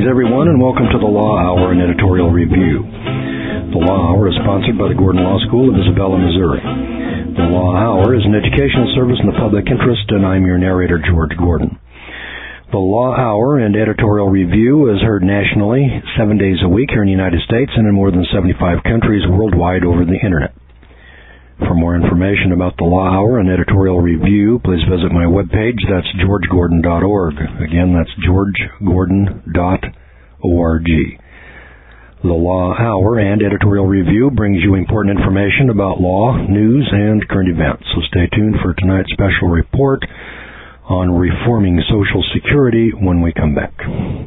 everyone, and welcome to the Law Hour and Editorial Review. The Law Hour is sponsored by the Gordon Law School of Isabella, Missouri. The Law Hour is an educational service in the public interest, and I'm your narrator, George Gordon. The Law Hour and Editorial Review is heard nationally 7 days a week here in the United States and in more than 75 countries worldwide over the Internet. For more information about the Law Hour and Editorial Review, please visit my webpage. That's georgegordon.org. Again, that's georgegordon.org. The Law Hour and Editorial Review brings you important information about law, news, and current events. So stay tuned for tonight's special report on reforming Social Security when we come back.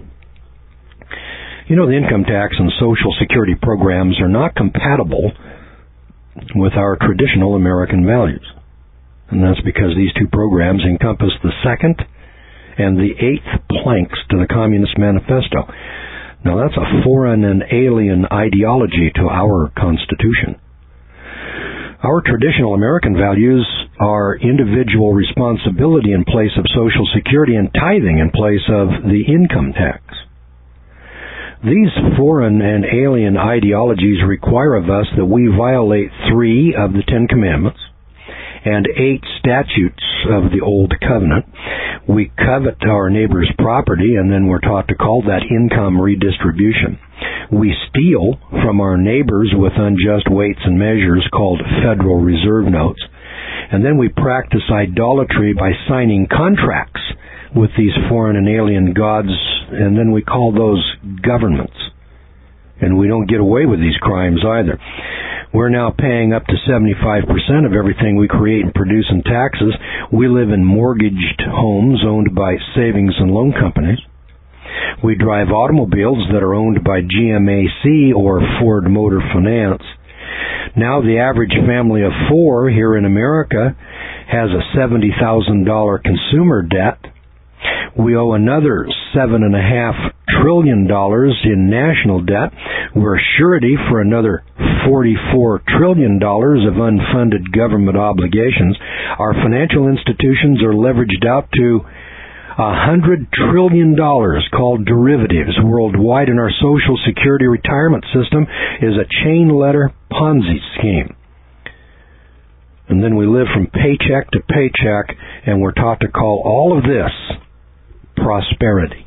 You know, the income tax and Social Security programs are not compatible with our traditional American values. And that's because these two programs encompass the second and the eighth planks to the Communist Manifesto. Now, that's a foreign and alien ideology to our Constitution. Our traditional American values are individual responsibility in place of Social Security and tithing in place of the income tax. These foreign and alien ideologies require of us that we violate 3 of the 10 Commandments and 8 statutes of the Old Covenant. We covet our neighbor's property, and then we're taught to call that income redistribution. We steal from our neighbors with unjust weights and measures called Federal Reserve notes. And then we practice idolatry by signing contracts with these foreign and alien gods, and then we call those governments. And we don't get away with these crimes either. We're now paying up to 75% of everything we create and produce in taxes. We live in mortgaged homes owned by savings and loan companies. We drive automobiles that are owned by GMAC or Ford Motor Finance. Now the average family of 4 here in America has a $70,000 consumer debt. We owe another $7.5 trillion in national debt. We're surety for another $44 trillion of unfunded government obligations. Our financial institutions are leveraged out to $100 trillion called derivatives worldwide, and our Social Security retirement system is a chain letter Ponzi scheme. And then we live from paycheck to paycheck, and we're taught to call all of this prosperity.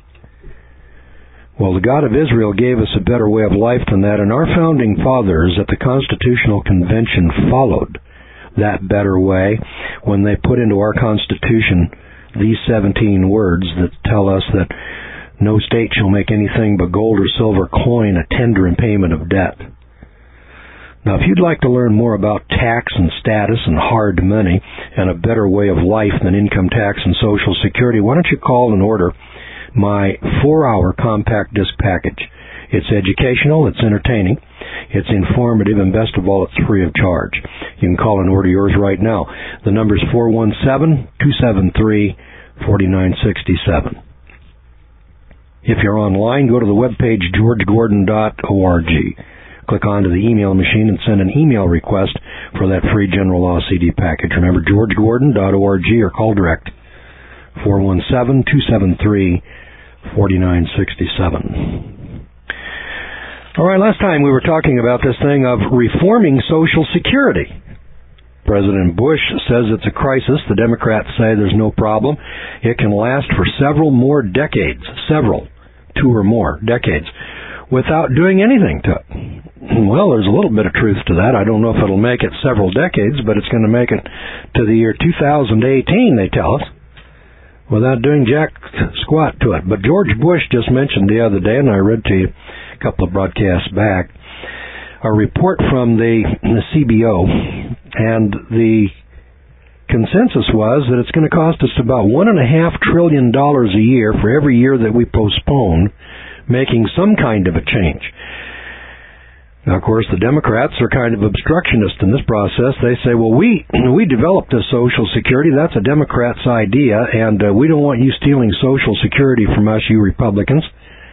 Well, the God of Israel gave us a better way of life than that, and our founding fathers at the Constitutional Convention followed that better way when they put into our Constitution these 17 words that tell us that no state shall make anything but gold or silver coin a tender in payment of debt. Now, if you'd like to learn more about tax and status and hard money and a better way of life than income tax and Social Security, why don't you call and order my 4-hour compact disc package. It's educational, it's entertaining, it's informative, and best of all, it's free of charge. You can call and order yours right now. The number is 417-273-4967. If you're online, go to the webpage georgegordon.org. Click onto the email machine and send an email request for that free General Law CD package. Remember, georgegordon.org, or call direct, 417-273-4967. All right, last time we were talking about this thing of reforming Social Security. President Bush says it's a crisis. The Democrats say there's no problem. It can last for several more decades, 2 or more decades, without doing anything to it. Well, there's a little bit of truth to that. I don't know if it'll make it several decades, but it's going to make it to the year 2018, they tell us, without doing jack squat to it. But George Bush just mentioned the other day, and I read to you a couple of broadcasts back, a report from the CBO, and the consensus was that it's going to cost us about $1.5 trillion a year for every year that we postpone making some kind of a change. Now, of course, the Democrats are kind of obstructionist in this process. They say, well, we developed this Social Security. That's a Democrat's idea, and we don't want you stealing Social Security from us, you Republicans.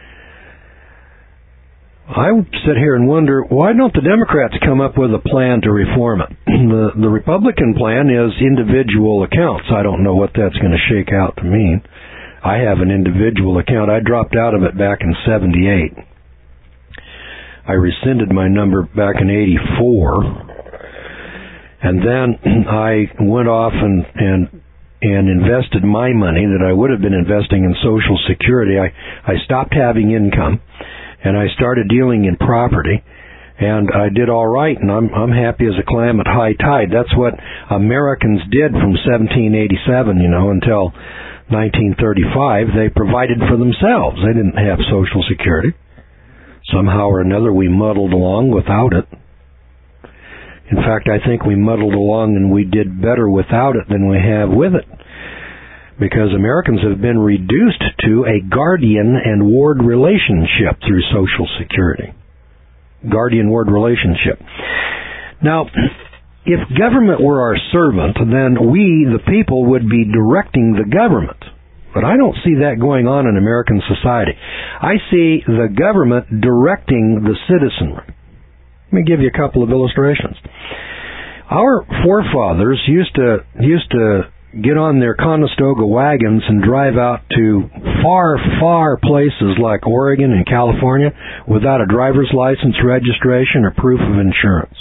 I sit here and wonder, why don't the Democrats come up with a plan to reform it? The Republican plan is individual accounts. I don't know what that's going to shake out to mean. I have an individual account. I dropped out of it back in 78. I rescinded my number back in 84. And then I went off and invested my money that I would have been investing in Social Security. I stopped having income, and I started dealing in property, and I did all right, and I'm happy as a clam at high tide. That's what Americans did from 1787, until 1935. They provided for themselves. They didn't have Social Security. Somehow or another, we muddled along without it. In fact, I think we muddled along and we did better without it than we have with it. Because Americans have been reduced to a guardian and ward relationship through Social Security. Guardian-ward relationship. Now, if government were our servant, then we, the people, would be directing the government. But I don't see that going on in American society. I see the government directing the citizenry. Let me give you a couple of illustrations. Our forefathers used to get on their Conestoga wagons and drive out to far, far places like Oregon and California without a driver's license, registration, or proof of insurance.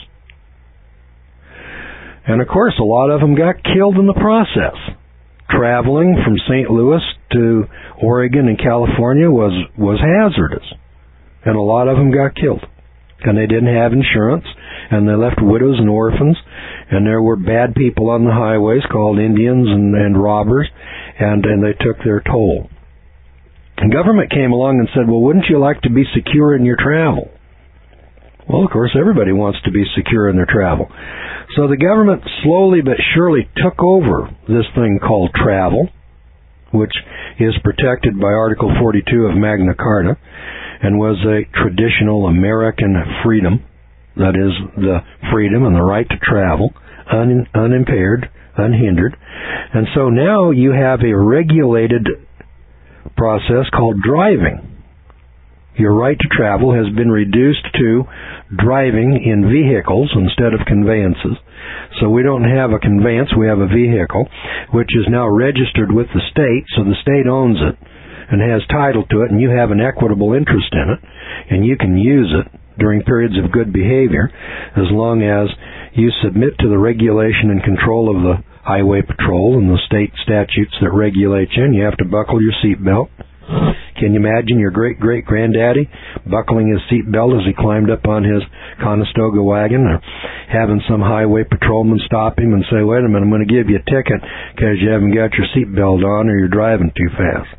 And of course, a lot of them got killed in the process. Traveling from St. Louis to Oregon and California was hazardous. And a lot of them got killed. And they didn't have insurance, and they left widows and orphans, and there were bad people on the highways called Indians and robbers, and they took their toll. And government came along and said, well, wouldn't you like to be secure in your travel? Well, of course, everybody wants to be secure in their travel. So the government slowly but surely took over this thing called travel, which is protected by Article 42 of Magna Carta, and was a traditional American freedom, that is, the freedom and the right to travel, unimpaired, unhindered. And so now you have a regulated process called driving. Your right to travel has been reduced to driving in vehicles instead of conveyances. So we don't have a conveyance, we have a vehicle, which is now registered with the state, so the state owns it and has title to it, and you have an equitable interest in it, and you can use it during periods of good behavior as long as you submit to the regulation and control of the Highway Patrol and the state statutes that regulate you, and you have to buckle your seatbelt. Can you imagine your great-great-granddaddy buckling his seatbelt as he climbed up on his Conestoga wagon, or having some highway patrolman stop him and say, wait a minute, I'm going to give you a ticket because you haven't got your seatbelt on or you're driving too fast.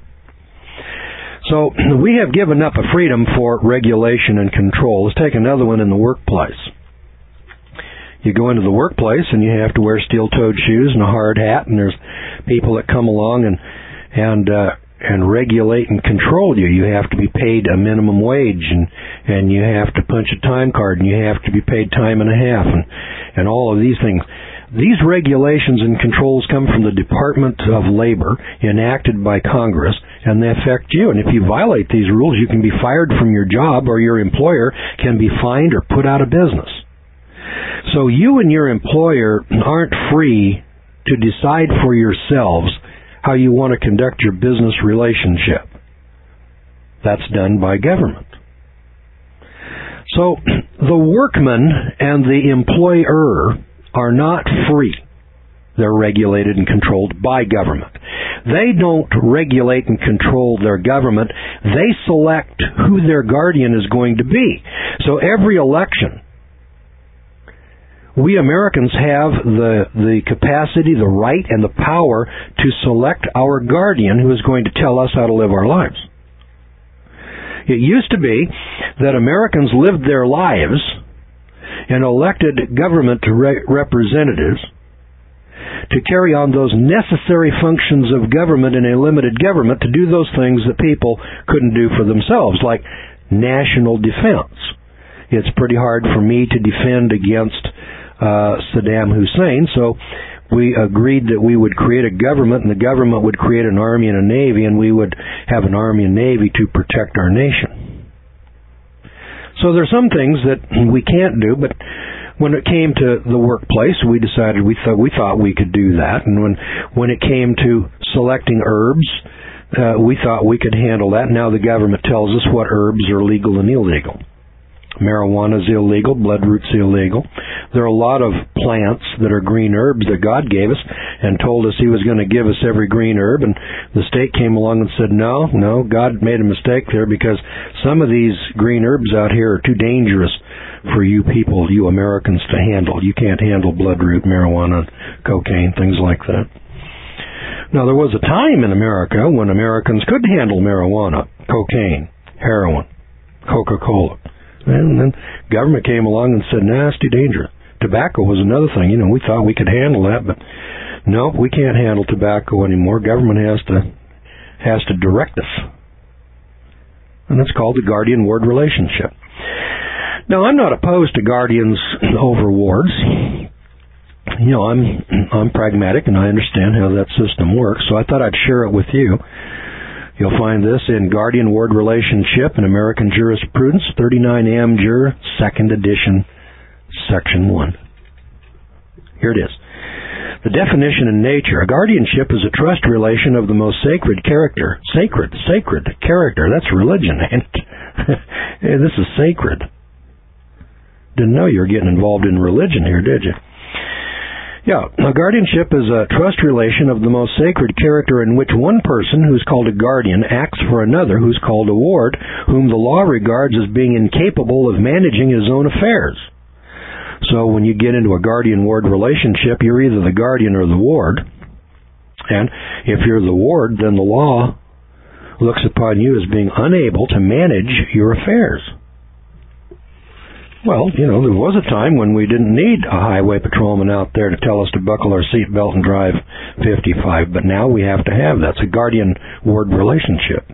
So we have given up a freedom for regulation and control. Let's take another one in the workplace. You go into the workplace and you have to wear steel-toed shoes and a hard hat, and there's people that come along and regulate and control you. You have to be paid a minimum wage, and you have to punch a time card, and you have to be paid time and a half, and all of these things. These regulations and controls come from the Department of Labor, enacted by Congress, and they affect you. And if you violate these rules, you can be fired from your job, or your employer can be fined or put out of business. So you and your employer aren't free to decide for yourselves how you want to conduct your business relationship. That's done by government. So the workman and the employer are not free. They're regulated and controlled by government. They don't regulate and control their government. They select who their guardian is going to be. So every election, we Americans have the capacity, the right, and the power to select our guardian who is going to tell us how to live our lives. It used to be that Americans lived their lives and elected government representatives to carry on those necessary functions of government in a limited government, to do those things that people couldn't do for themselves, like national defense. It's pretty hard for me to defend against Saddam Hussein, so we agreed that we would create a government, and the government would create an army and a navy, and we would have an army and navy to protect our nation. So there's some things that we can't do, but when it came to the workplace, we decided we thought we could do that. And when it came to selecting herbs we thought we could handle that. Now the government tells us what herbs are legal and illegal. Marijuana is illegal, bloodroot's illegal. There are a lot of plants that are green herbs that God gave us and told us He was going to give us every green herb, and the state came along and said, no, God made a mistake there because some of these green herbs out here are too dangerous for you people, you Americans, to handle. You can't handle bloodroot, marijuana, cocaine, things like that. Now, there was a time in America when Americans could handle marijuana, cocaine, heroin, Coca-Cola. And then government came along and said, nah, it's too dangerous. Tobacco was another thing. We thought we could handle that, but no, we can't handle tobacco anymore. Government has to direct us. And that's called the guardian-ward relationship. Now, I'm not opposed to guardians over wards. I'm pragmatic and I understand how that system works, so I thought I'd share it with you. You'll find this in Guardian-Ward Relationship in American Jurisprudence, 39 Am. Jur., 2nd edition, Section 1. Here it is. The definition in nature. A guardianship is a trust relation of the most sacred character. Sacred character. That's religion, ain't it? Hey, this is sacred. Didn't know you were getting involved in religion here, did you? Yeah, a guardianship is a trust relation of the most sacred character in which one person, who's called a guardian, acts for another, who's called a ward, whom the law regards as being incapable of managing his own affairs. So when you get into a guardian-ward relationship, you're either the guardian or the ward. And if you're the ward, then the law looks upon you as being unable to manage your affairs. Well, there was a time when we didn't need a highway patrolman out there to tell us to buckle our seatbelt and drive 55, but now we have to have that. It's a guardian-ward relationship.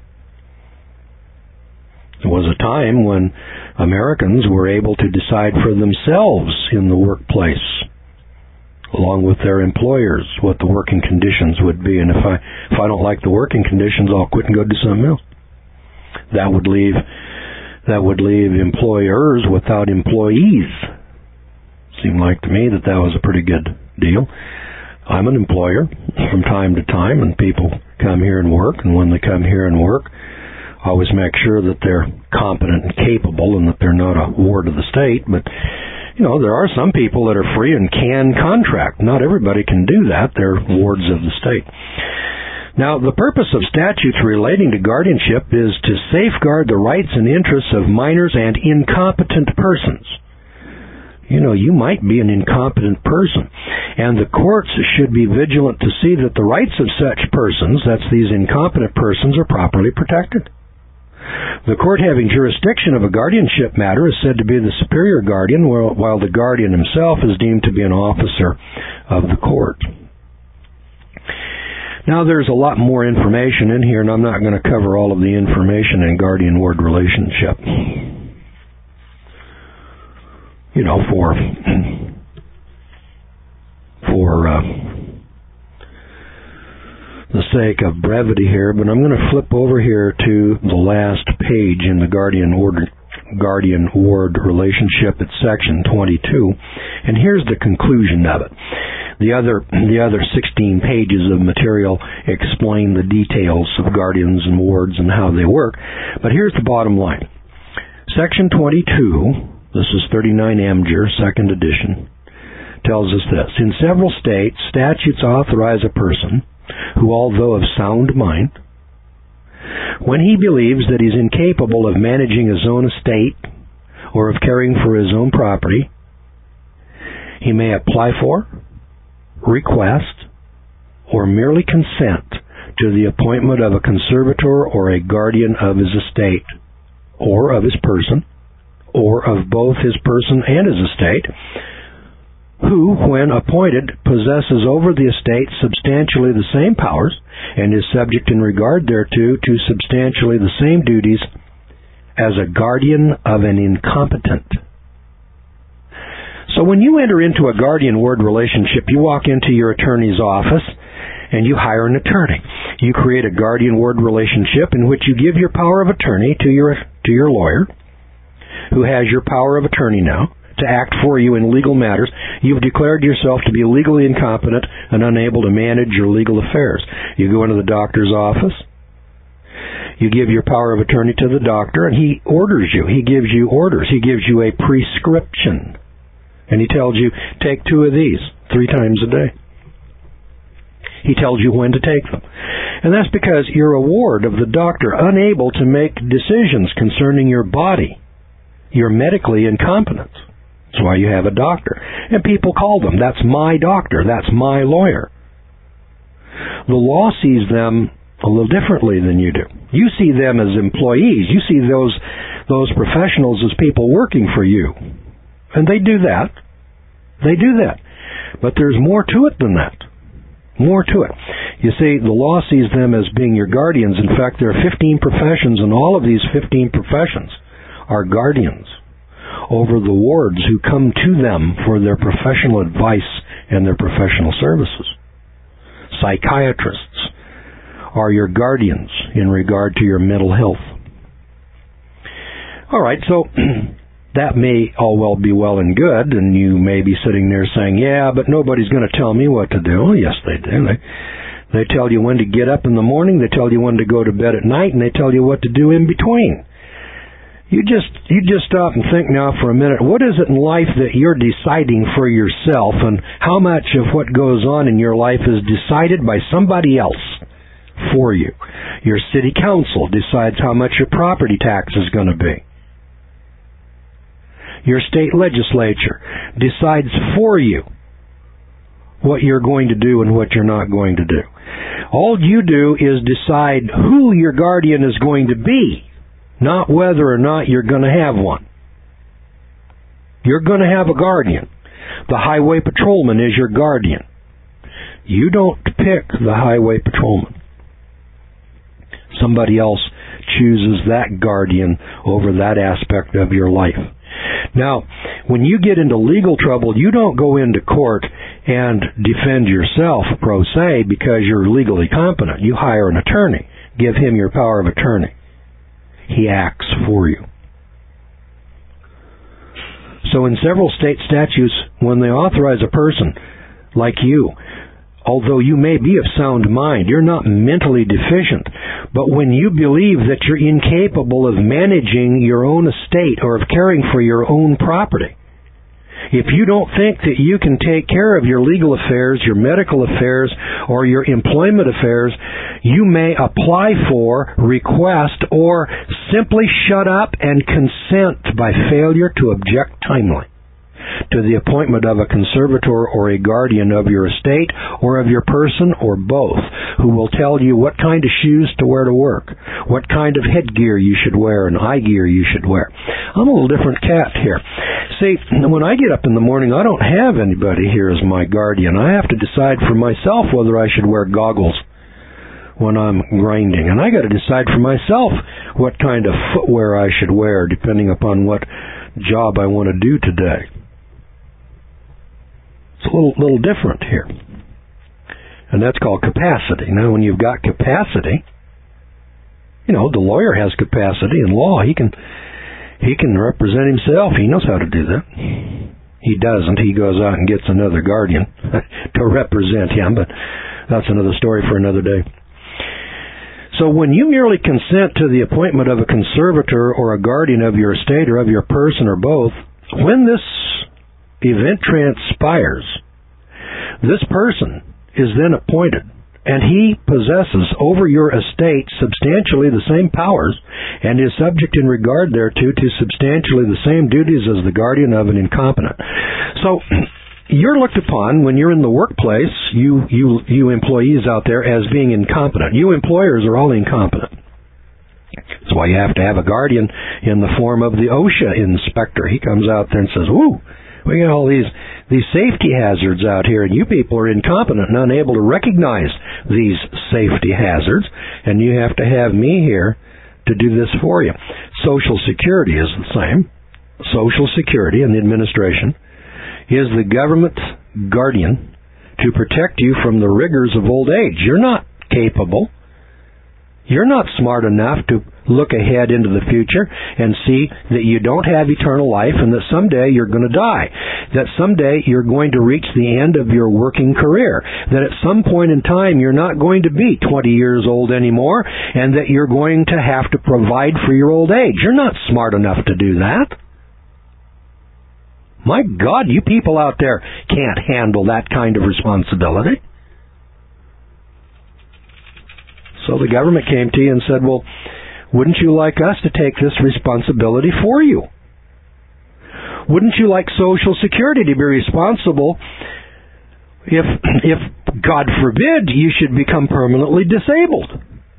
There was a time when Americans were able to decide for themselves in the workplace, along with their employers, what the working conditions would be. And if I don't like the working conditions, I'll quit and go do something else. That would leave employers without employees. Seemed like to me that was a pretty good deal. I'm an employer from time to time, and people come here and work, and when they come here and work, I always make sure that they're competent and capable and that they're not a ward of the state. But, there are some people that are free and can contract. Not everybody can do that. They're wards of the state. Now, the purpose of statutes relating to guardianship is to safeguard the rights and interests of minors and incompetent persons. You might be an incompetent person, and the courts should be vigilant to see that the rights of such persons, that's these incompetent persons, are properly protected. The court having jurisdiction of a guardianship matter is said to be the superior guardian, while the guardian himself is deemed to be an officer of the court. Now, there's a lot more information in here, and I'm not going to cover all of the information in guardian-ward relationship. For the sake of brevity here, but I'm going to flip over here to the last page in the guardian-ward relationship at section 22, and here's the conclusion of it. The other 16 pages of material explain the details of guardians and wards and how they work, but here's the bottom line. Section 22, this is 39 Am. Jur., 2nd edition, tells us this. In several states, statutes authorize a person who, although of sound mind, when he believes that he's incapable of managing his own estate or of caring for his own property, he may apply for, request, or merely consent to the appointment of a conservator or a guardian of his estate, or of his person, or of both his person and his estate, who, when appointed, possesses over the estate substantially the same powers, and is subject in regard thereto to substantially the same duties as a guardian of an incompetent. So when you enter into a guardian-ward relationship, you walk into your attorney's office and you hire an attorney. You create a guardian-ward relationship in which you give your power of attorney to your lawyer, who has your power of attorney now, to act for you in legal matters. You've declared yourself to be legally incompetent and unable to manage your legal affairs. You go into the doctor's office. You give your power of attorney to the doctor, and he orders you. He gives you orders. He gives you a prescription. And he tells you, take 2 of these 3 times a day. He tells you when to take them. And that's because you're a ward of the doctor, unable to make decisions concerning your body. You're medically incompetent. That's why you have a doctor. And people call them, that's my doctor, that's my lawyer. The law sees them a little differently than you do. You see them as employees. You see those professionals as people working for you. And they do that. They do that. But there's more to it than that. More to it. You see, the law sees them as being your guardians. In fact, there are 15 professions, and all of these 15 professions are guardians over the wards who come to them for their professional advice and their professional services. Psychiatrists are your guardians in regard to your mental health. All right, so that may all well be well and good, and you may be sitting there saying, yeah, but nobody's going to tell me what to do. Well, yes, they do. They tell you when to get up in the morning, they tell you when to go to bed at night, and they tell you what to do in between. You just stop and think now for a minute, what is it in life that you're deciding for yourself, and how much of what goes on in your life is decided by somebody else for you? Your city council decides how much your property tax is going to be. Your state legislature decides for you what you're going to do and what you're not going to do. All you do is decide who your guardian is going to be, not whether or not you're going to have one. You're going to have a guardian. The highway patrolman is your guardian. You don't pick the highway patrolman. Somebody else chooses that guardian over that aspect of your life. Now, when you get into legal trouble, you don't go into court and defend yourself pro se because you're legally competent. You hire an attorney. Give him your power of attorney. He acts for you. So in several state statutes, when they authorize a person like you, although you may be of sound mind, you're not mentally deficient, but when you believe that you're incapable of managing your own estate or of caring for your own property, if you don't think that you can take care of your legal affairs, your medical affairs, or your employment affairs, you may apply for, request, or simply shut up and consent by failure to object timely to the appointment of a conservator or a guardian of your estate or of your person or both, who will tell you what kind of shoes to wear to work, what kind of headgear you should wear and eye gear you should wear. I'm a little different cat here. See, when I get up in the morning, I don't have anybody here as my guardian. I have to decide for myself whether I should wear goggles when I'm grinding. And I got to decide for myself what kind of footwear I should wear depending upon what job I want to do today. It's a little different here. And that's called capacity. Now, when you've got capacity, the lawyer has capacity in law. He can represent himself. He knows how to do that. He doesn't. He goes out and gets another guardian to represent him, but that's another story for another day. So when you merely consent to the appointment of a conservator or a guardian of your estate or of your person or both, when this event transpires, this person is then appointed, and he possesses over your estate substantially the same powers and is subject in regard thereto to substantially the same duties as the guardian of an incompetent. So you're looked upon when you're in the workplace, you employees out there, as being incompetent. You employers are all incompetent. That's why you have to have a guardian in the form of the OSHA inspector. He comes out there and says, "Woo, we got all these safety hazards out here, and you people are incompetent and unable to recognize these safety hazards, and you have to have me here to do this for you." Social Security is the same. Social Security and the administration is the government guardian to protect you from the rigors of old age. You're not capable You're not smart enough to look ahead into the future and see that you don't have eternal life and that someday you're going to die. That someday you're going to reach the end of your working career. That at some point in time you're not going to be 20 years old anymore and that you're going to have to provide for your old age. You're not smart enough to do that. My God, you people out there can't handle that kind of responsibility. So the government came to you and said, well, wouldn't you like us to take this responsibility for you? Wouldn't you like Social Security to be responsible if God forbid, you should become permanently disabled?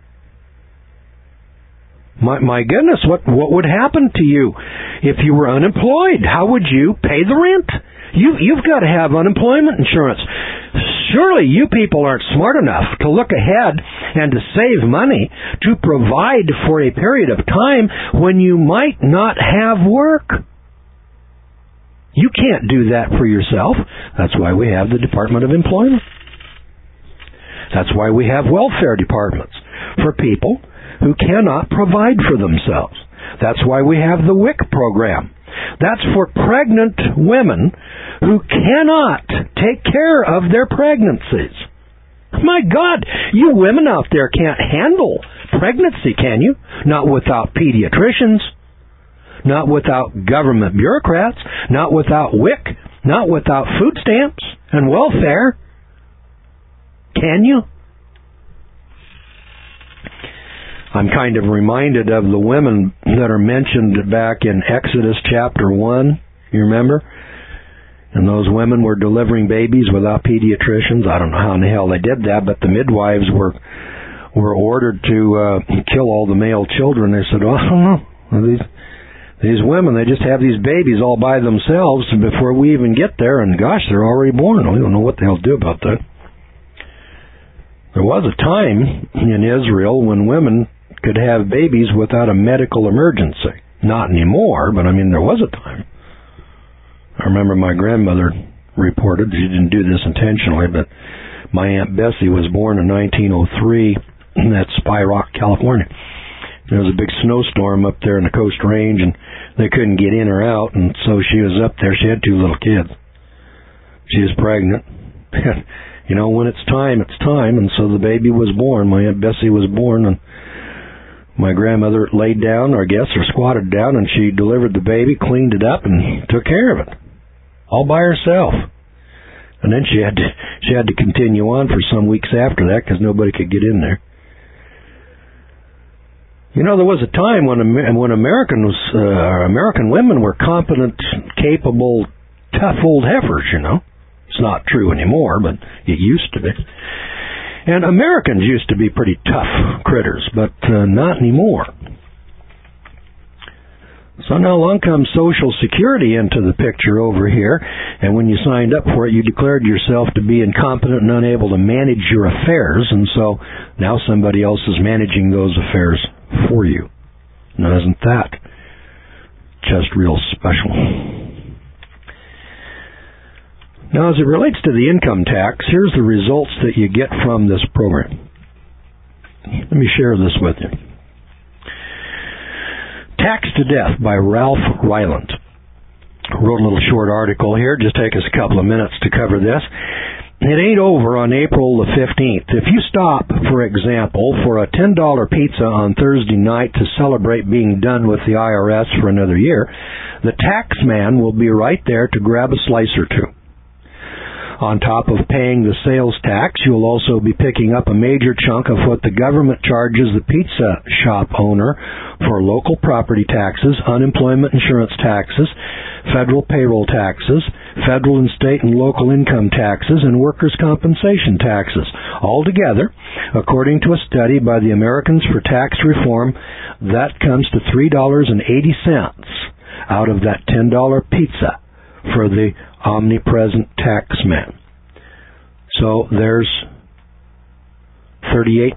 My goodness, what would happen to you if you were unemployed? How would you pay the rent? You've got to have unemployment insurance. Surely you people aren't smart enough to look ahead and to save money to provide for a period of time when you might not have work. You can't do that for yourself. That's why we have the Department of Employment. That's why we have welfare departments for people who cannot provide for themselves. That's why we have the WIC program. That's for pregnant women who cannot take care of their pregnancies. My God, you women out there can't handle pregnancy, can you? Not without pediatricians, not without government bureaucrats, not without WIC, not without food stamps and welfare. Can you? I'm kind of reminded of the women that are mentioned back in Exodus chapter 1. You remember? And those women were delivering babies without pediatricians. I don't know how in the hell they did that, but the midwives were ordered to kill all the male children. They said, well, I don't know. These women, they just have these babies all by themselves before we even get there, and gosh, they're already born. We don't know what the hell to do about that. There was a time in Israel when women could have babies without a medical emergency. Not anymore, but I mean, there was a time. I remember my grandmother reported, she didn't do this intentionally, but my Aunt Bessie was born in 1903 at Spy Rock, California. There was a big snowstorm up there in the Coast Range, and they couldn't get in or out, and so she was up there. She had 2 little kids. She was pregnant. You know, when it's time, and so the baby was born. My Aunt Bessie was born, and my grandmother laid down, or I guess, or squatted down, and she delivered the baby, cleaned it up, and took care of it, all by herself. And then she had to continue on for some weeks after that because nobody could get in there. You know, there was a time when American women were competent, capable, tough old heifers. You know, it's not true anymore, but it used to be. And Americans used to be pretty tough critters, but not anymore. So now along comes Social Security into the picture over here, and when you signed up for it, you declared yourself to be incompetent and unable to manage your affairs, and so now somebody else is managing those affairs for you. Now isn't that just real special? Now, as it relates to the income tax, here's the results that you get from this program. Let me share this with you. Taxed to Death by Ralph Ryland. Wrote a little short article here. Just take us a couple of minutes to cover this. It ain't over on April the 15th. If you stop, for example, for a $10 pizza on Thursday night to celebrate being done with the IRS for another year, the tax man will be right there to grab a slice or two. On top of paying the sales tax, you'll also be picking up a major chunk of what the government charges the pizza shop owner for local property taxes, unemployment insurance taxes, federal payroll taxes, federal and state and local income taxes, and workers' compensation taxes. Altogether, according to a study by the Americans for Tax Reform, that comes to $3.80 out of that $10 pizza for the omnipresent tax man. So there's 38%,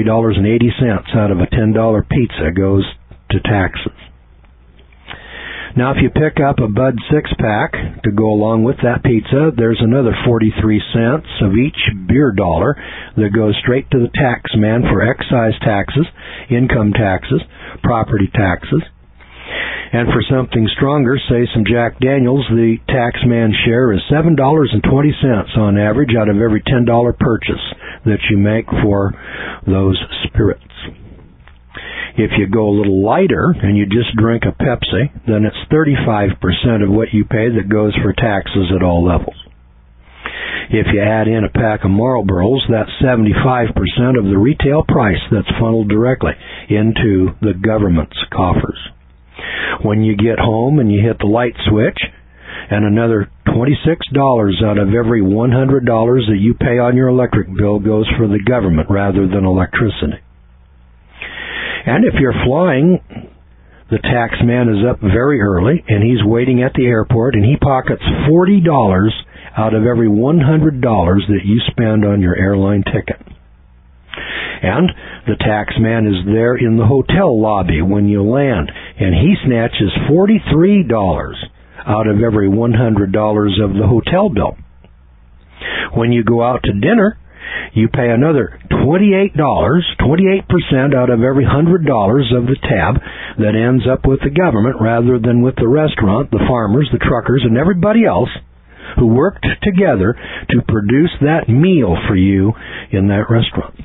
$3.80 out of a $10 pizza goes to taxes. Now, if you pick up a Bud 6-pack to go along with that pizza, there's another 43 cents of each beer dollar that goes straight to the tax man for excise taxes, income taxes, property taxes. And for something stronger, say some Jack Daniels, the tax man's share is $7.20 on average out of every $10 purchase that you make for those spirits. If you go a little lighter and you just drink a Pepsi, then it's 35% of what you pay that goes for taxes at all levels. If you add in a pack of Marlboros, that's 75% of the retail price that's funneled directly into the government's coffers. When you get home and you hit the light switch, and another $26 out of every $100 that you pay on your electric bill goes for the government rather than electricity. And if you're flying, the tax man is up very early, and he's waiting at the airport, and he pockets $40 out of every $100 that you spend on your airline ticket. And the tax man is there in the hotel lobby when you land, and he snatches $43 out of every $100 of the hotel bill. When you go out to dinner, you pay another $28 out of every $100 of the tab that ends up with the government rather than with the restaurant, the farmers, the truckers, and everybody else who worked together to produce that meal for you in that restaurant.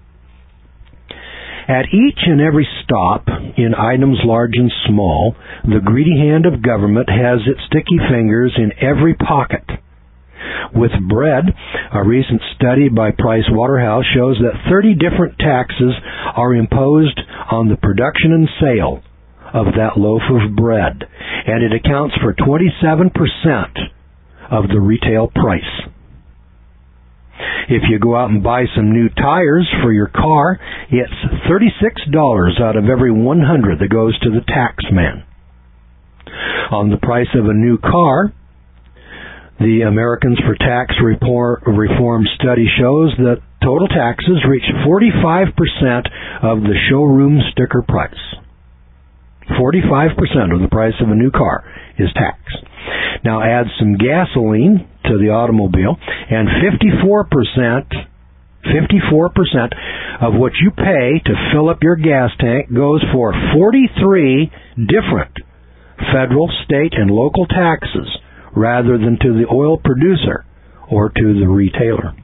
At each and every stop, in items large and small, the greedy hand of government has its sticky fingers in every pocket. With bread, a recent study by Price Waterhouse shows that 30 different taxes are imposed on the production and sale of that loaf of bread, and it accounts for 27% of the retail price. If you go out and buy some new tires for your car, it's $36 out of every $100 that goes to the tax man. On the price of a new car, the Americans for Tax Reform study shows that total taxes reach 45% of the showroom sticker price. 45% of the price of a new car is taxed. Now add some gasoline to the automobile, and 54% of what you pay to fill up your gas tank goes for 43 different federal, state, and local taxes rather than to the oil producer or to the retailer.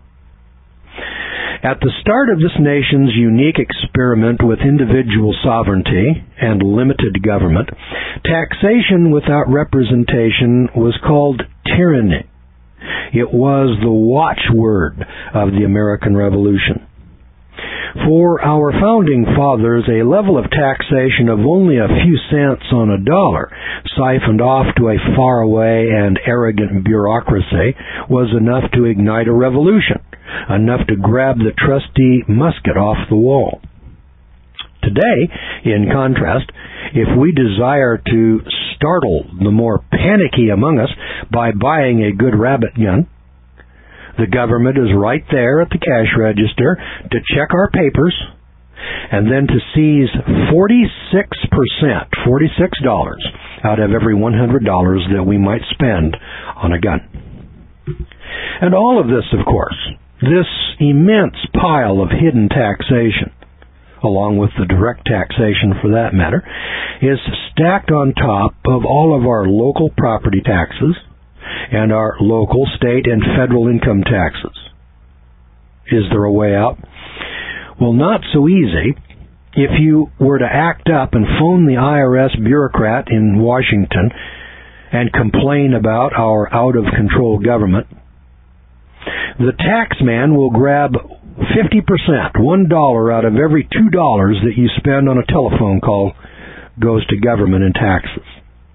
At the start of this nation's unique experiment with individual sovereignty and limited government, taxation without representation was called tyranny. It was the watchword of the American Revolution. For our founding fathers, a level of taxation of only a few cents on a dollar, siphoned off to a faraway and arrogant bureaucracy, was enough to ignite a revolution, enough to grab the trusty musket off the wall. Today, in contrast, if we desire to startle the more panicky among us by buying a good rabbit gun, the government is right there at the cash register to check our papers and then to seize 46% out of every $100 that we might spend on a gun. And all of this, of course, this immense pile of hidden taxation, along with the direct taxation for that matter, is stacked on top of all of our local property taxes and our local, state, and federal income taxes. Is there a way out? Well, not so easy. If you were to act up and phone the IRS bureaucrat in Washington and complain about our out-of-control government, the tax man will grab 50%, $1 out of every $2 that you spend on a telephone call goes to government in taxes.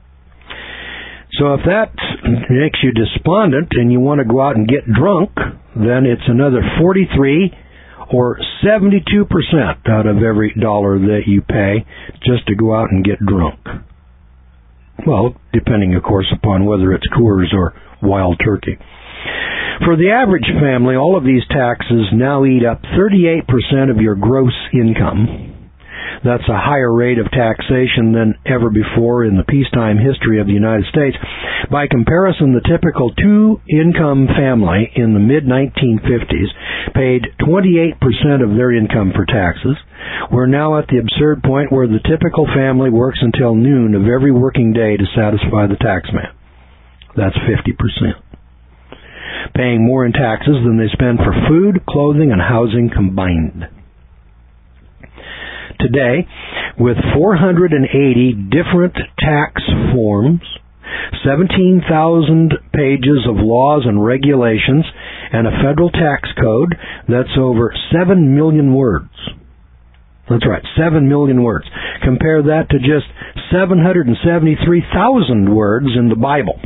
So if that makes you despondent and you want to go out and get drunk, then it's another 43 or 72% out of every dollar that you pay just to go out and get drunk. Well, depending, of course, upon whether it's Coors or Wild Turkey. For the average family, all of these taxes now eat up 38% of your gross income. That's a higher rate of taxation than ever before in the peacetime history of the United States. By comparison, the typical two-income family in the mid-1950s paid 28% of their income for taxes. We're now at the absurd point where the typical family works until noon of every working day to satisfy the tax man. That's 50%. Paying more in taxes than they spend for food, clothing, and housing combined. Today, with 480 different tax forms, 17,000 pages of laws and regulations, and a federal tax code that's over 7 million words. That's right, 7 million words. Compare that to just 773,000 words in the Bible.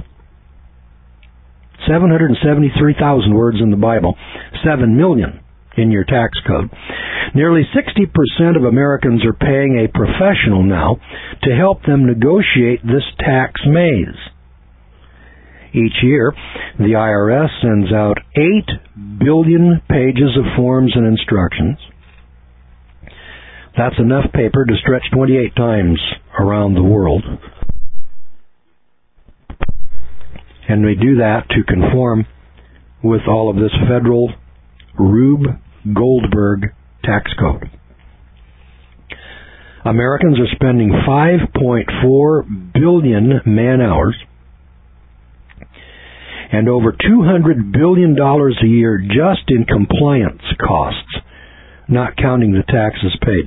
773,000 words in the Bible. 7 million in your tax code. Nearly 60% of Americans are paying a professional now to help them negotiate this tax maze. Each year, the IRS sends out 8 billion pages of forms and instructions. That's enough paper to stretch 28 times around the world. And we do that to conform with all of this federal Rube Goldberg tax code. Americans are spending 5.4 billion man-hours and over $200 billion a year just in compliance costs, not counting the taxes paid.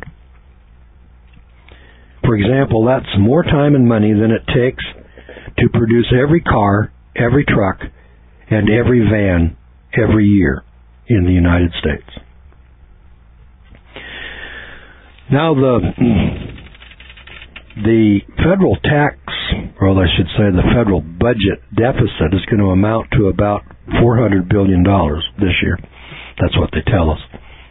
For example, that's more time and money than it takes to produce every car, every truck, and every van every year in the United States. Now the federal tax, or I should say the federal budget deficit is going to amount to about $400 billion this year. That's what they tell us.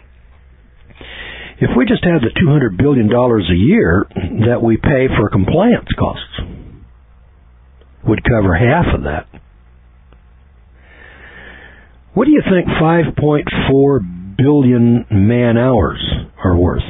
If we just had the $200 billion a year that we pay for compliance costs, would cover half of that. What do you think 5.4 billion man-hours are worth?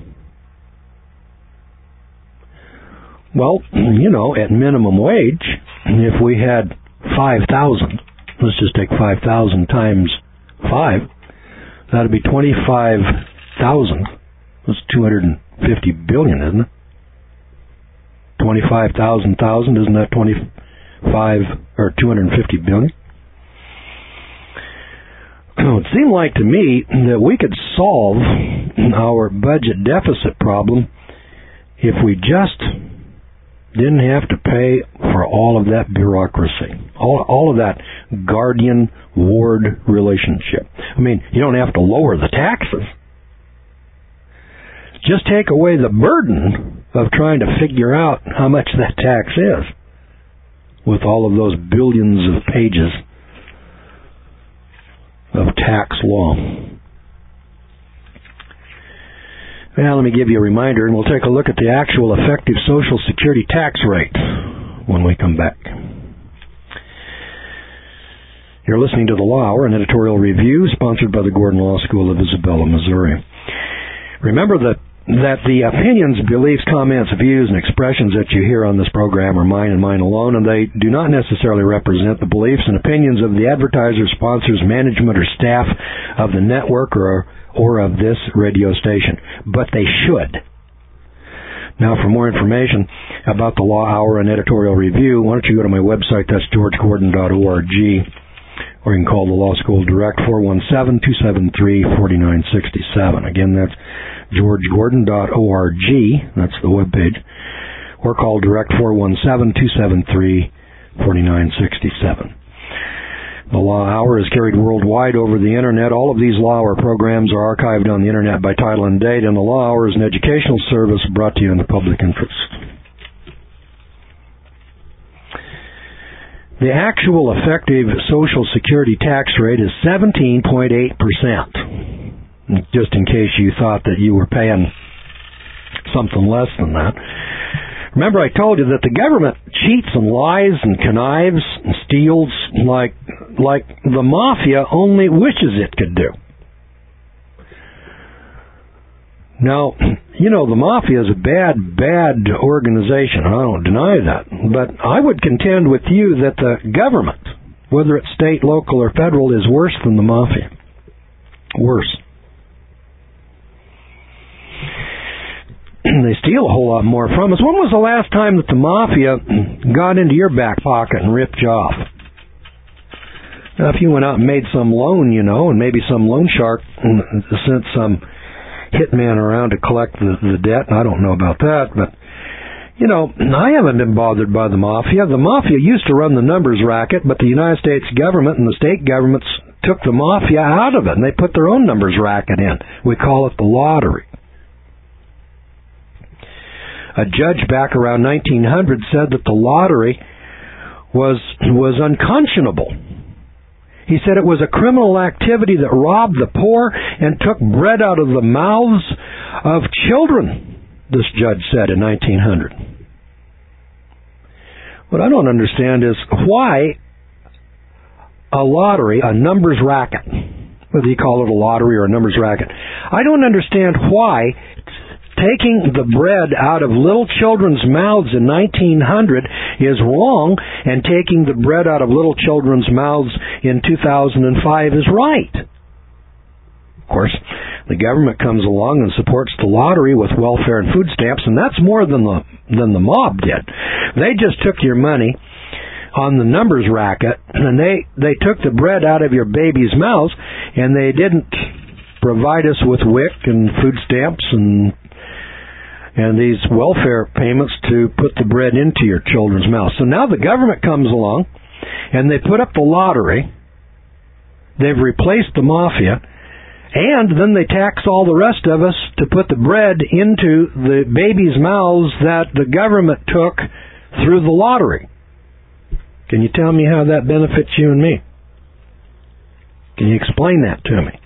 Well, at minimum wage, if we had 5,000, let's just take 5,000 times 5, that would be 25,000. That's 250 billion, isn't it? 25,000, isn't that 25 or 250 billion? It seemed like to me that we could solve our budget deficit problem if we just didn't have to pay for all of that bureaucracy, all of that guardian-ward relationship. I mean, you don't have to lower the taxes. Just take away the burden of trying to figure out how much that tax is with all of those billions of pages of tax law. Now, let me give you a reminder, and we'll take a look at the actual effective Social Security tax rate when we come back. You're listening to The Law Hour, an editorial review sponsored by the Gordon Law School of Isabella, Missouri. Remember that the opinions, beliefs, comments, views, and expressions that you hear on this program are mine and mine alone, and they do not necessarily represent the beliefs and opinions of the advertisers, sponsors, management, or staff of the network or of this radio station. But they should. Now, for more information about the Law Hour and editorial review, why don't you go to my website, that's georgegordon.org, or you can call the Law School Direct, 417-273-4967. Again, that's georgegordon.org, that's the webpage, or call direct 417-273-4967. The Law Hour is carried worldwide over the Internet. All of these Law Hour programs are archived on the Internet by title and date, and the Law Hour is an educational service brought to you in the public interest. The actual effective Social Security tax rate is 17.8%. Just in case you thought that you were paying something less than that. Remember, I told you that the government cheats and lies and connives and steals like the mafia only wishes it could do. Now, the mafia is a bad organization. I don't deny that. But I would contend with you that the government, whether it's state, local, or federal, is worse than the mafia. Worse. They steal a whole lot more from us. When was the last time that the mafia got into your back pocket and ripped you off? Now, if you went out and made some loan, and maybe some loan shark sent some hitman around to collect the debt, and I don't know about that, but, I haven't been bothered by the mafia. The mafia used to run the numbers racket, but the United States government and the state governments took the mafia out of it, and they put their own numbers racket in. We call it the lottery. A judge back around 1900 said that the lottery was unconscionable. He said it was a criminal activity that robbed the poor and took bread out of the mouths of children, this judge said in 1900. What I don't understand is why a lottery, a numbers racket, whether you call it a lottery or a numbers racket, I don't understand why taking the bread out of little children's mouths in 1900 is wrong, and taking the bread out of little children's mouths in 2005 is right. Of course, the government comes along and supports the lottery with welfare and food stamps, and that's more than the mob did. They just took your money on the numbers racket, and they took the bread out of your baby's mouths, and they didn't provide us with WIC and food stamps and these welfare payments to put the bread into your children's mouths. So now the government comes along, and they put up the lottery, they've replaced the mafia, and then they tax all the rest of us to put the bread into the babies' mouths that the government took through the lottery. Can you tell me how that benefits you and me? Can you explain that to me?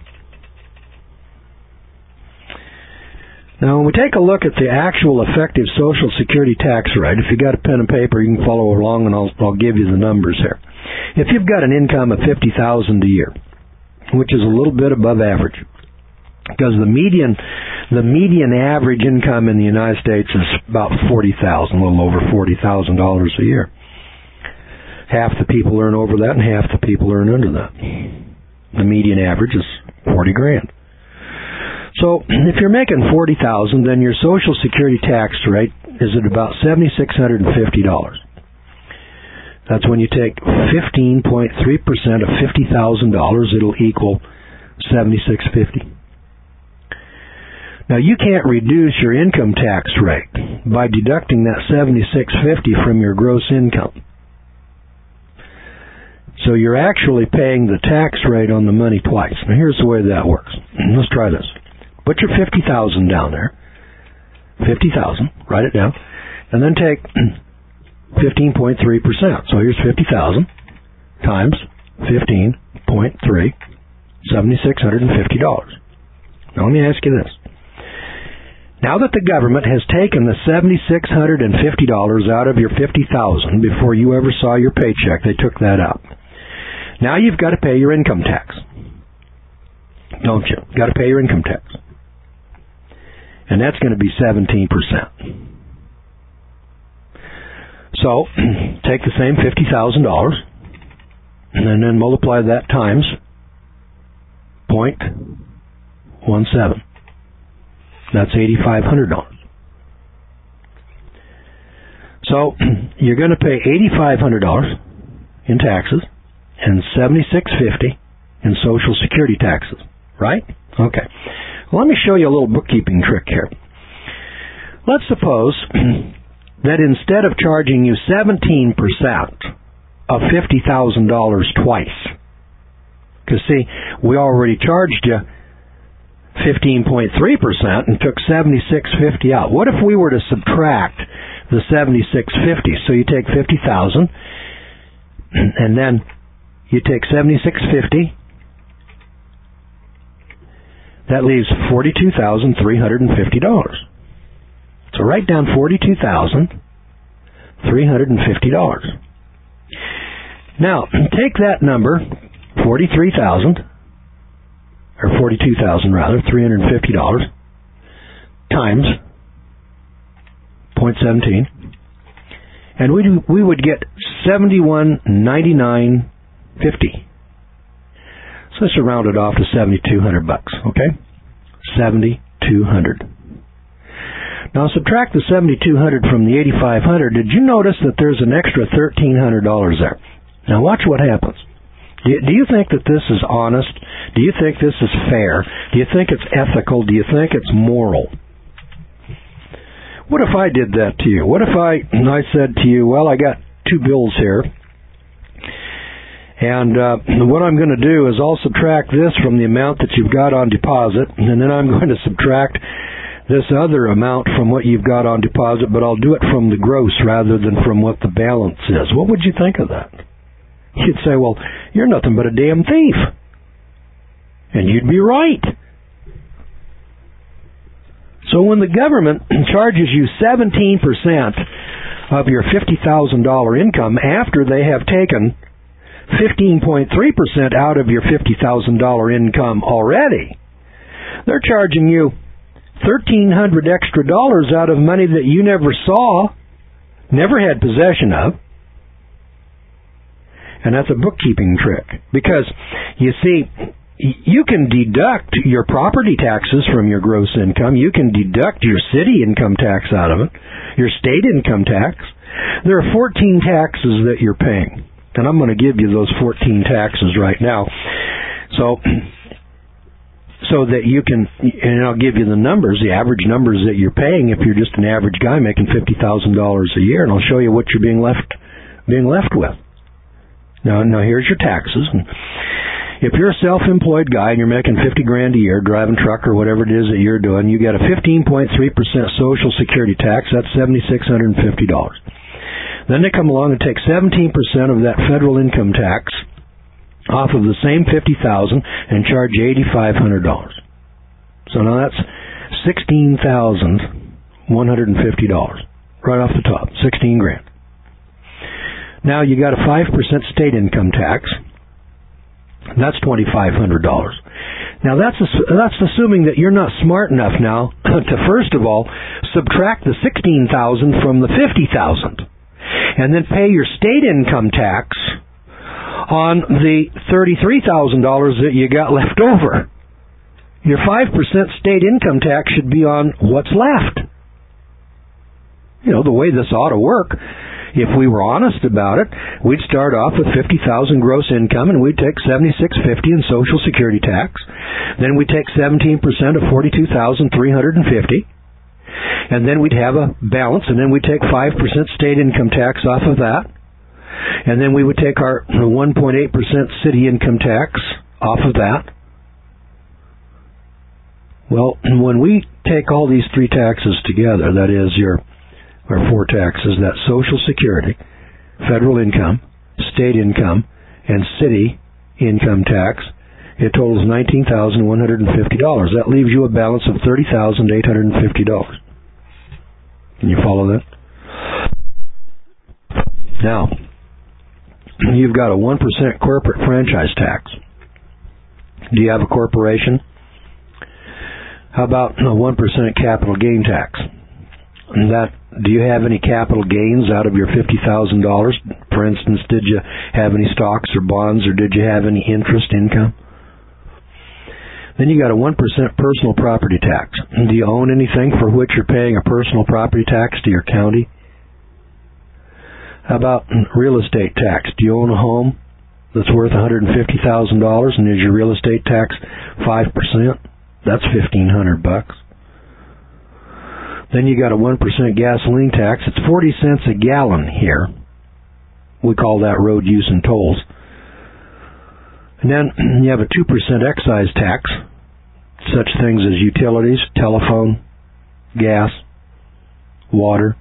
Now, when we take a look at the actual effective Social Security tax rate, if you got a pen and paper, you can follow along, and I'll give you the numbers here. If you've got an income of $50,000 a year, which is a little bit above average, because the median average income in the United States is about $40,000, a little over $40,000 a year. Half the people earn over that, and half the people earn under that. The median average is $40,000. So if you're making $40,000, then your Social Security tax rate is at about $7,650. That's when you take 15.3% of $50,000, it'll equal $7,650. Now you can't reduce your income tax rate by deducting that $7,650 from your gross income. So you're actually paying the tax rate on the money twice. Now here's the way that works. Let's try this. Put your $50,000 down there. 50,000, write it down. And then take 15.3%. So here's 50,000 times 15.3, $7,650. Now let me ask you this. Now that the government has taken the $7,650 out of your $50,000 before you ever saw your paycheck, they took that out. Now you've got to pay your income tax. Don't you? Got to pay your income tax. And that's going to be 17%. So, take the same $50,000 and then multiply that times 0.17. That's $8,500. So, you're going to pay $8,500 in taxes and $7,650 in Social Security taxes, right? Okay. Well, let me show you a little bookkeeping trick here. Let's suppose that instead of charging you 17% of $50,000 twice, because see, we already charged you 15.3% and took $7,650 out. What if we were to subtract the $7,650? So you take $50,000 and then you take $7,650. That leaves $42,350. So write down $42,350. Now, take that number, $43,000, or $42,000 rather, $350, times 0.17, and we would get $71.99.50. So let's round it off to $7,200, okay? $7,200. Now subtract the $7,200 from the $8,500. Did you notice that there's an extra $1,300 there? Now watch what happens. Do you think that this is honest? Do you think this is fair? Do you think it's ethical? Do you think it's moral? What if I did that to you? What if I said to you, well, I got two bills here, and what I'm going to do is I'll subtract this from the amount that you've got on deposit, and then I'm going to subtract this other amount from what you've got on deposit, but I'll do it from the gross rather than from what the balance is. What would you think of that? You'd say, well, you're nothing but a damn thief. And you'd be right. So when the government charges you 17% of your $50,000 income after they have taken 15.3% out of your $50,000 income already, they're charging you $1,300 extra dollars out of money that you never saw, never had possession of. And that's a bookkeeping trick. Because, you see, you can deduct your property taxes from your gross income. You can deduct your city income tax out of it, your state income tax. There are 14 taxes that you're paying. And I'm going to give you those 14 taxes right now. So that you can, and I'll give you the numbers, the average numbers that you're paying if you're just an average guy making $50,000 a year, and I'll show you what you're being left with. Now here's your taxes. If you're a self-employed guy and you're making $50,000 a year, driving truck or whatever it is that you're doing, you get a 15.3% Social Security tax. That's $7,650. Then they come along and take 17% of that federal income tax off of the same $50,000 and charge you $8,500. So now that's $16,150 right off the top. $16,000. Now you got a 5% state income tax. That's $2,500. Now that's assuming that you're not smart enough now to first of all subtract the $16,000 from the $50,000, and then pay your state income tax on the $33,000 that you got left over. Your 5% state income tax should be on what's left. You know, the way this ought to work, if we were honest about it, we'd start off with $50,000 gross income, and we'd take $7,650 in Social Security tax. Then we'd take 17% of $42,350, and then we'd have a balance, and then we'd take 5% state income tax off of that, and then we would take our 1.8% city income tax off of that. Well, when we take all these three taxes together, that is our four taxes, that Social Security, federal income, state income, and city income tax, it totals $19,150. That leaves you a balance of $30,850. Can you follow that? Now, you've got a 1% corporate franchise tax. Do you have a corporation? How about a 1% capital gain tax? Do you have any capital gains out of your $50,000? For instance, did you have any stocks or bonds, or did you have any interest income? Then you got a 1% personal property tax. Do you own anything for which you're paying a personal property tax to your county? How about real estate tax? Do you own a home that's worth $150,000, and is your real estate tax 5%? That's $1,500. Then you got a 1% gasoline tax. It's 40 cents a gallon here. We call that road use and tolls. And then you have a 2% excise tax. Such things as utilities, telephone, gas, water,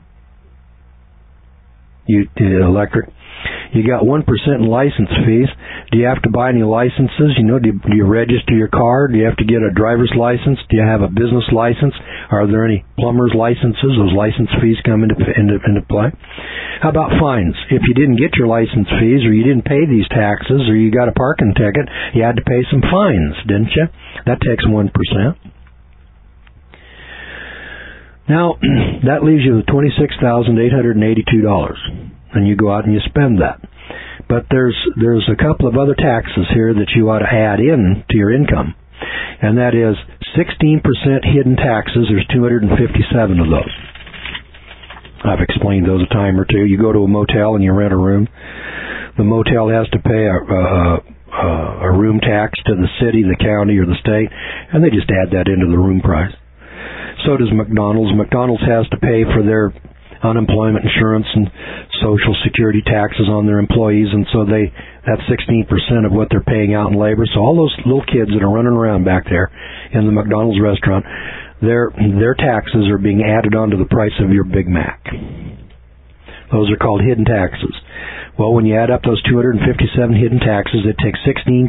electric. You got 1% in license fees. Do you have to buy any licenses? You know, do you register your car? Do you have to get a driver's license? Do you have a business license? Are there any plumber's licenses? Those license fees come into play. How about fines? If you didn't get your license fees, or you didn't pay these taxes, or you got a parking ticket, you had to pay some fines, didn't you? That takes 1%. Now, that leaves you with $26,882, and you go out and you spend that. But there's a couple of other taxes here that you ought to add in to your income, and that is 16% hidden taxes. There's 257 of those. I've explained those a time or two. You go to a motel and you rent a room. The motel has to pay a room tax to the city, the county, or the state, and they just add that into the room price. So does McDonald's. McDonald's has to pay for their unemployment insurance and Social Security taxes on their employees, and so that's 16% of what they're paying out in labor. So all those little kids that are running around back there in the McDonald's restaurant, their taxes are being added onto the price of your Big Mac. Those are called hidden taxes. Well, when you add up those 257 hidden taxes, it takes 16%.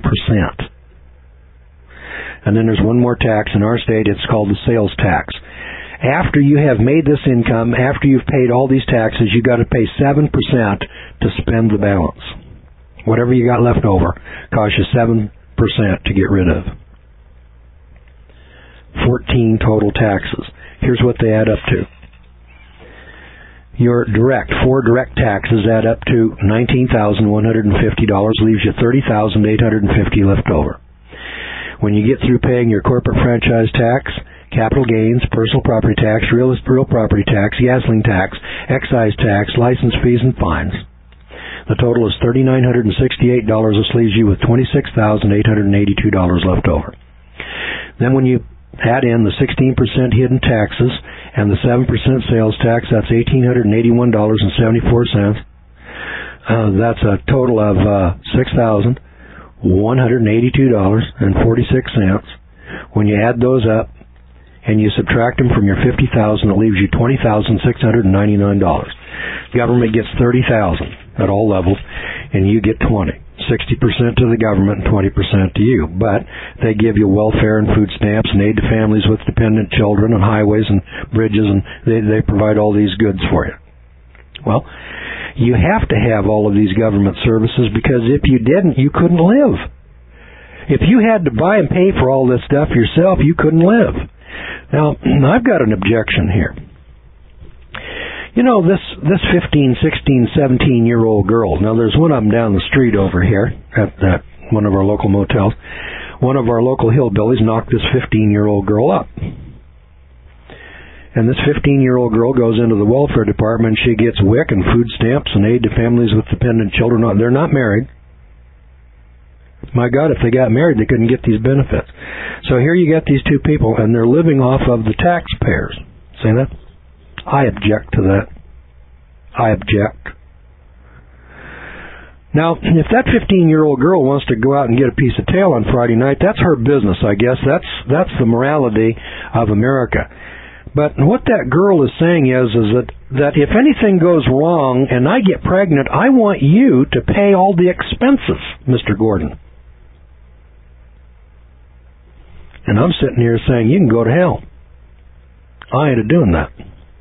And then there's one more tax in our state. It's called the sales tax. After you have made this income, after you've paid all these taxes, you got to pay 7% to spend the balance. Whatever you got left over costs you 7% to get rid of. 14 total taxes. Here's what they add up to. Your four direct taxes add up to $19,150, leaves you $30,850 left over. When you get through paying your corporate franchise tax, capital gains, personal property tax, real property tax, gasoline tax, excise tax, license fees, and fines, the total is $3,968. This leaves you with $26,882 left over. Then when you add in the 16% hidden taxes and the 7% sales tax, that's $1,881.74. That's a total of $6,182.46. When you add those up and you subtract them from your $50,000, it leaves you $20,699. Government gets $30,000 at all levels, and you get $20,000. 60% to the government and 20% to you. But they give you welfare and food stamps and aid to families with dependent children and highways and bridges, and they provide all these goods for you. Well, you have to have all of these government services, because if you didn't, you couldn't live. If you had to buy and pay for all this stuff yourself, you couldn't live. Now, I've got an objection here. You know, this 15, 16, 17-year-old girl, now there's one of them down the street over here at one of our local motels. One of our local hillbillies knocked this 15-year-old girl up. And this 15-year-old girl goes into the welfare department. She gets WIC and food stamps and aid to families with dependent children. They're not married. My God, if they got married, they couldn't get these benefits. So here you get these two people, and they're living off of the taxpayers. See that? I object to that. I object. Now, if that 15-year-old girl wants to go out and get a piece of tail on Friday night, that's her business, I guess. That's the morality of America. But what that girl is saying is that if anything goes wrong and I get pregnant, I want you to pay all the expenses, Mr. Gordon. And I'm sitting here saying, you can go to hell. I ain't doing that.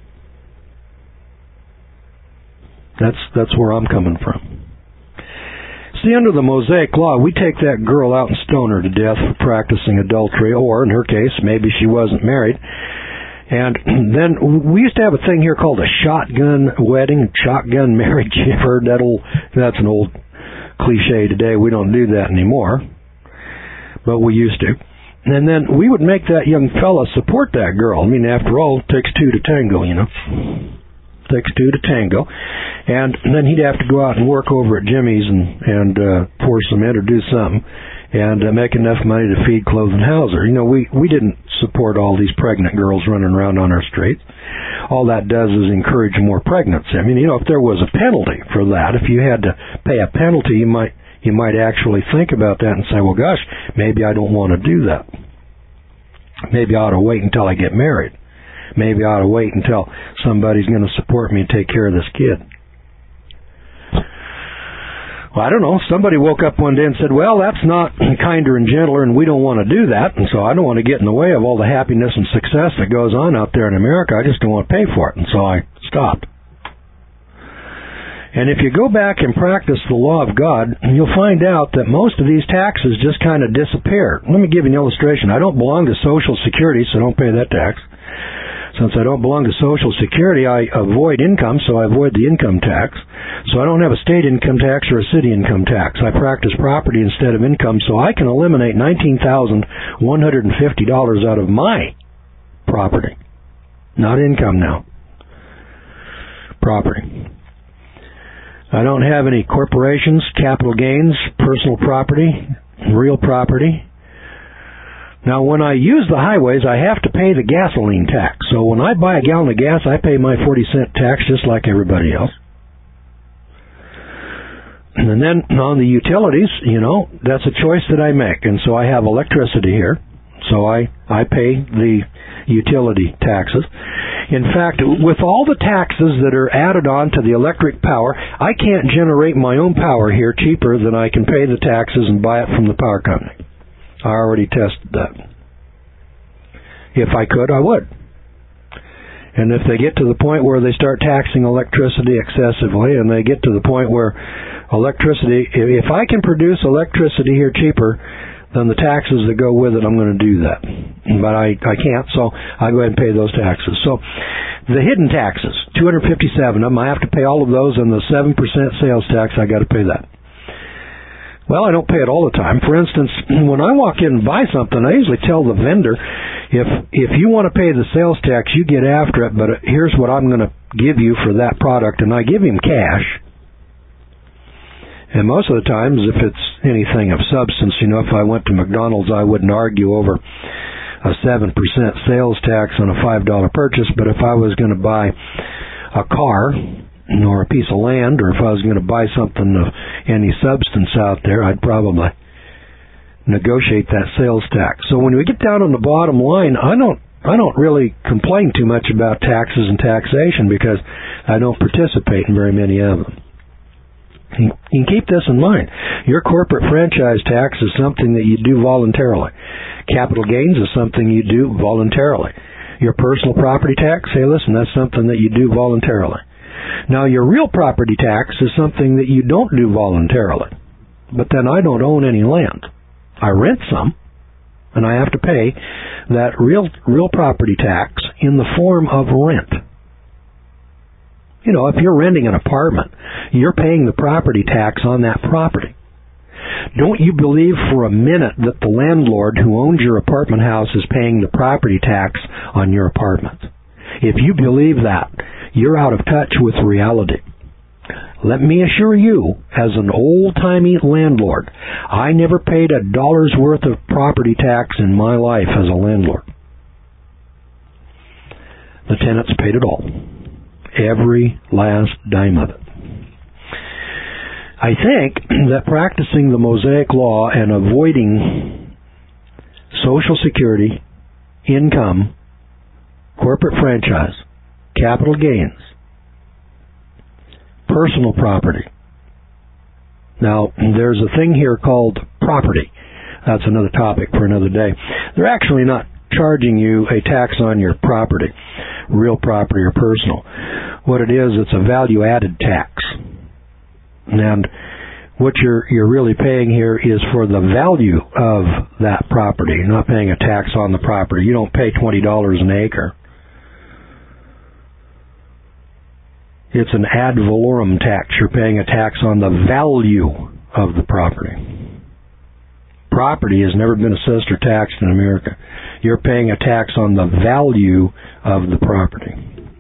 That's where I'm coming from. See, under the Mosaic Law, we take that girl out and stone her to death for practicing adultery, or in her case, maybe she wasn't married. And then we used to have a thing here called a shotgun wedding, shotgun marriage. You've heard that that's an old cliche today. We don't do that anymore, but we used to. And then we would make that young fella support that girl. I mean, after all, it takes two to tango, you know. Takes two to tango. And then he'd have to go out and work over at Jimmy's and pour cement or do something and make enough money to feed, clothe, and house her. You know, we didn't support all these pregnant girls running around on our streets. All that does is encourage more pregnancy. I mean, you know, if there was a penalty for that, if you had to pay a penalty, you might actually think about that and say, well, gosh, maybe I don't want to do that. Maybe I ought to wait until I get married. Maybe I ought to wait until somebody's going to support me and take care of this kid. Well, I don't know. Somebody woke up one day and said, well, that's not kinder and gentler, and we don't want to do that, and so I don't want to get in the way of all the happiness and success that goes on out there in America. I just don't want to pay for it, and so I stopped. And if you go back and practice the law of God, you'll find out that most of these taxes just kind of disappear. Let me give you an illustration. I don't belong to Social Security, so don't pay that tax. Since I don't belong to Social Security, I avoid income, so I avoid the income tax. So I don't have a state income tax or a city income tax. I practice property instead of income, so I can eliminate $19,150 out of my property. Not income now. Property. I don't have any corporations, capital gains, personal property, real property. Now, when I use the highways, I have to pay the gasoline tax. So when I buy a gallon of gas, I pay my 40-cent tax just like everybody else. And then on the utilities, that's a choice that I make. And so I have electricity here. So I pay the utility taxes. In fact, with all the taxes that are added on to the electric power, I can't generate my own power here cheaper than I can pay the taxes and buy it from the power company. I already tested that. If I could, I would. And if they get to the point where they start taxing electricity excessively, and they get to the point where electricity, if I can produce electricity here cheaper than the taxes that go with it, I'm going to do that. But I can't, so I go ahead and pay those taxes. So the hidden taxes, 257 of them, I have to pay all of those, and the 7% sales tax, I got to pay that. Well, I don't pay it all the time. For instance, when I walk in and buy something, I usually tell the vendor, if you want to pay the sales tax, you get after it, but here's what I'm going to give you for that product, and I give him cash. And most of the times, if it's anything of substance, if I went to McDonald's, I wouldn't argue over a 7% sales tax on a $5 purchase, but if I was going to buy a car or a piece of land, or if I was going to buy something of any substance out there, I'd probably negotiate that sales tax. So when we get down on the bottom line, I don't really complain too much about taxes and taxation because I don't participate in very many of them. You can keep this in mind. Your corporate franchise tax is something that you do voluntarily. Capital gains is something you do voluntarily. Your personal property tax, hey, listen, that's something that you do voluntarily. Now, your real property tax is something that you don't do voluntarily. But then I don't own any land. I rent some, and I have to pay that real property tax in the form of rent. If you're renting an apartment, you're paying the property tax on that property. Don't you believe for a minute that the landlord who owns your apartment house is paying the property tax on your apartment. If you believe that, you're out of touch with reality. Let me assure you, as an old-timey landlord, I never paid $1 worth of property tax in my life as a landlord. The tenants paid it all. Every last dime of it. I think that practicing the Mosaic Law and avoiding Social Security, income, corporate franchise, capital gains, personal property. Now, there's a thing here called property. That's another topic for another day. They're actually not charging you a tax on your property, real property or personal. What it is, it's a value-added tax. And what you're really paying here is for the value of that property. You're not paying a tax on the property. You don't pay $20 an acre. It's an ad valorem tax. You're paying a tax on the value of the property. Property has never been assessed or taxed in America. You're paying a tax on the value of the property.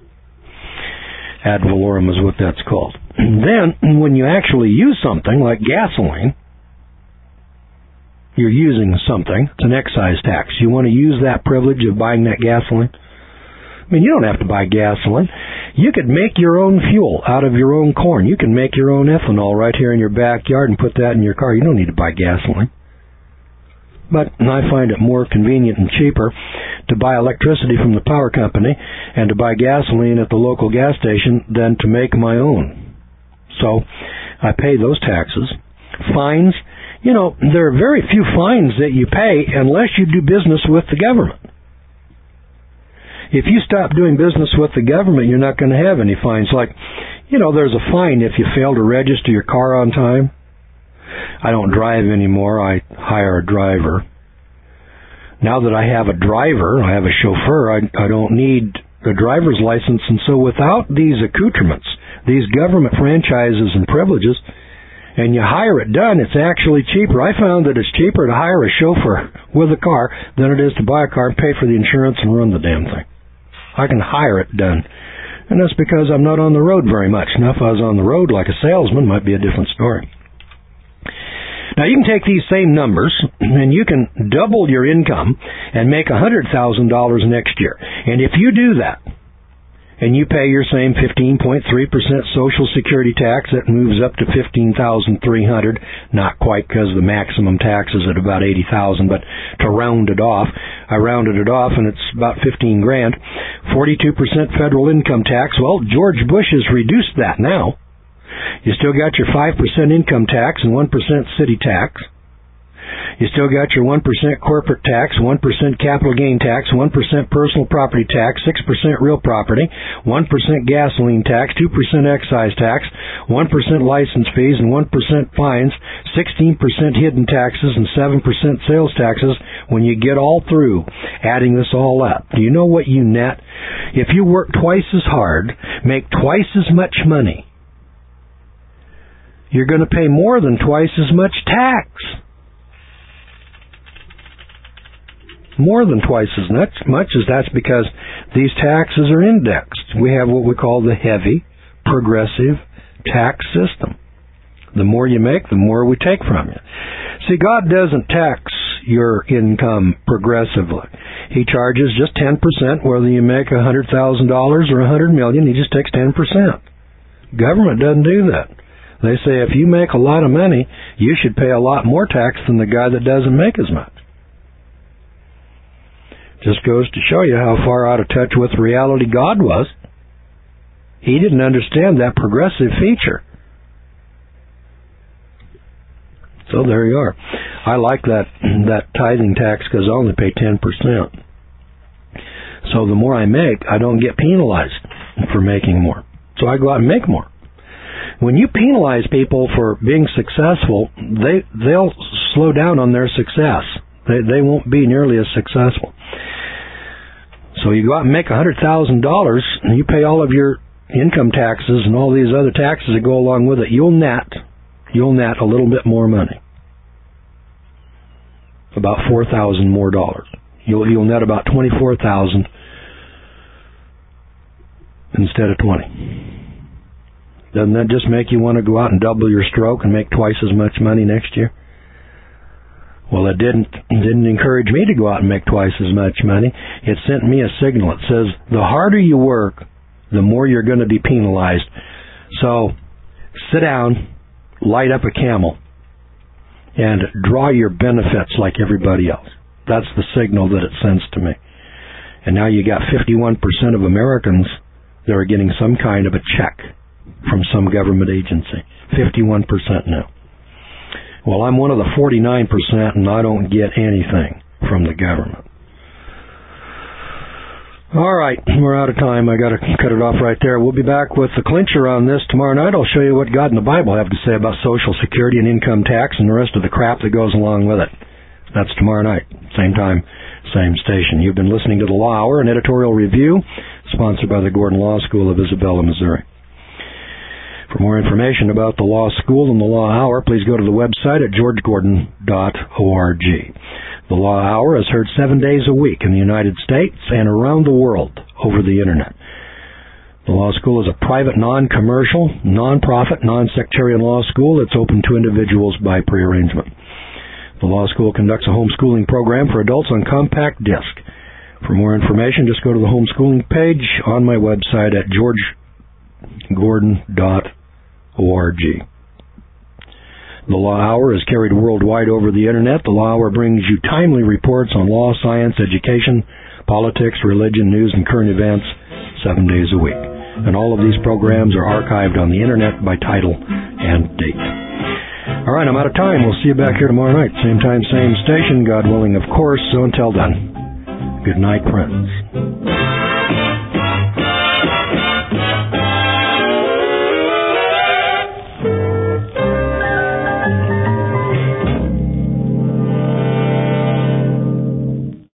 Ad valorem is what that's called. And then, when you actually use something like gasoline, you're using something. It's an excise tax. You want to use that privilege of buying that gasoline? I mean, you don't have to buy gasoline. You could make your own fuel out of your own corn. You can make your own ethanol right here in your backyard and put that in your car. You don't need to buy gasoline. But I find it more convenient and cheaper to buy electricity from the power company and to buy gasoline at the local gas station than to make my own. So I pay those taxes. Fines, there are very few fines that you pay unless you do business with the government. If you stop doing business with the government, you're not going to have any fines. Like, there's a fine if you fail to register your car on time. I don't drive anymore. I hire a driver. Now that I have a driver, I have a chauffeur, I don't need the driver's license. And so without these accoutrements, these government franchises and privileges, and you hire it done, it's actually cheaper. I found that it's cheaper to hire a chauffeur with a car than it is to buy a car and pay for the insurance and run the damn thing. I can hire it done. And that's because I'm not on the road very much. Now, if I was on the road like a salesman, it might be a different story. Now, you can take these same numbers, and you can double your income and make $100,000 next year. And if you do that, and you pay your same 15.3% Social Security tax, that moves up to $15,300, not quite because the maximum tax is at about $80,000, but to round it off, I rounded it off and it's about $15,000. 42% federal income tax. Well, George Bush has reduced that now. You still got your 5% income tax and 1% city tax. You still got your 1% corporate tax, 1% capital gain tax, 1% personal property tax, 6% real property, 1% gasoline tax, 2% excise tax, 1% license fees, and 1% fines, 16% hidden taxes, and 7% sales taxes when you get all through adding this all up. Do you know what you net? If you work twice as hard, make twice as much money, you're going to pay more than twice as much tax. More than twice as much as that's because these taxes are indexed. We have what we call the heavy progressive tax system. The more you make, the more we take from you. See, God doesn't tax your income progressively. He charges just 10%, whether you make $100,000 or $100 million, he just takes 10%. Government doesn't do that. They say if you make a lot of money, you should pay a lot more tax than the guy that doesn't make as much. Just goes to show you how far out of touch with reality God was. He didn't understand that progressive feature. So there you are. I like that tithing tax because I only pay 10%. So the more I make, I don't get penalized for making more. So I go out and make more. When you penalize people for being successful, they'll slow down on their success. They won't be nearly as successful. So you go out and make $100,000, and you pay all of your income taxes and all these other taxes that go along with it. You'll net a little bit more money, about $4,000 more dollars. You'll net about $24,000 instead of $20,000. Doesn't that just make you want to go out and double your stroke and make twice as much money next year? Well, it didn't encourage me to go out and make twice as much money. It sent me a signal. It says, the harder you work, the more you're going to be penalized. So, sit down, light up a camel, and draw your benefits like everybody else. That's the signal that it sends to me. And now you got 51% of Americans that are getting some kind of a check from some government agency. 51% now. Well, I'm one of the 49%, and I don't get anything from the government. All right, we're out of time. I got to cut it off right there. We'll be back with the clincher on this tomorrow night. I'll show you what God and the Bible have to say about Social Security and income tax and the rest of the crap that goes along with it. That's tomorrow night, same time, same station. You've been listening to The Law Hour, an editorial review sponsored by the Gordon Law School of Isabella, Missouri. For more information about the Law School and the Law Hour, please go to the website at georgegordon.org. The Law Hour is heard 7 days a week in the United States and around the world over the Internet. The Law School is a private, non-commercial, non-profit, non-sectarian law school that's open to individuals by prearrangement. The Law School conducts a homeschooling program for adults on compact disc. For more information, just go to the homeschooling page on my website at georgegordon.org. The Law Hour is carried worldwide over the Internet. The Law Hour brings you timely reports on law, science, education, politics, religion, news, and current events 7 days a week. And all of these programs are archived on the Internet by title and date. All right, I'm out of time. We'll see you back here tomorrow night. Same time, same station, God willing, of course. So until then, good night, friends.